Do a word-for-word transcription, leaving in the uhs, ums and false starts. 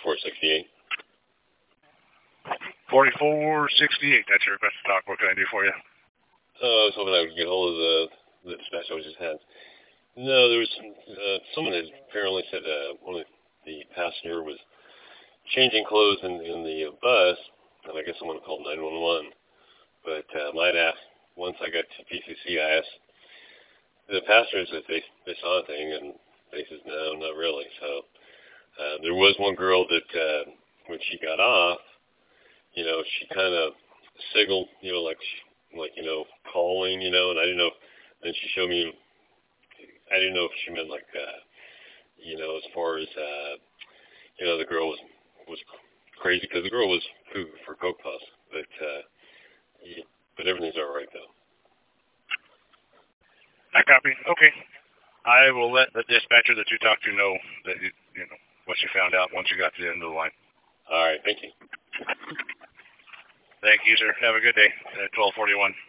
forty-four sixty-eight. forty-four sixty-eight, that's your request to talk. What can I do for you? Oh, I was hoping I would get hold of the, the dispatch I just had. No, there was uh, someone had apparently said uh, one of the passenger was changing clothes in, in the bus, and I guess someone called nine one one. But um, I'd asked, once I got to P C C, I asked the passengers if they, they saw anything, and they said, no, not really. So uh, there was one girl that uh, when she got off, you know, she kind of signaled, you know, like, she, like, you know, calling, you know, and I didn't know, then she showed me, I didn't know if she meant like, uh, you know, as far as, uh, you know, the girl was, was crazy, because the girl was food for Coke Puffs, but, uh, yeah, but everything's all right, though. I copy. Okay. I will let the dispatcher that you talked to know that, you, you know, what you found out once you got to the end of the line. All right, thank you. Thank you, sir. Have a good day at twelve forty-one.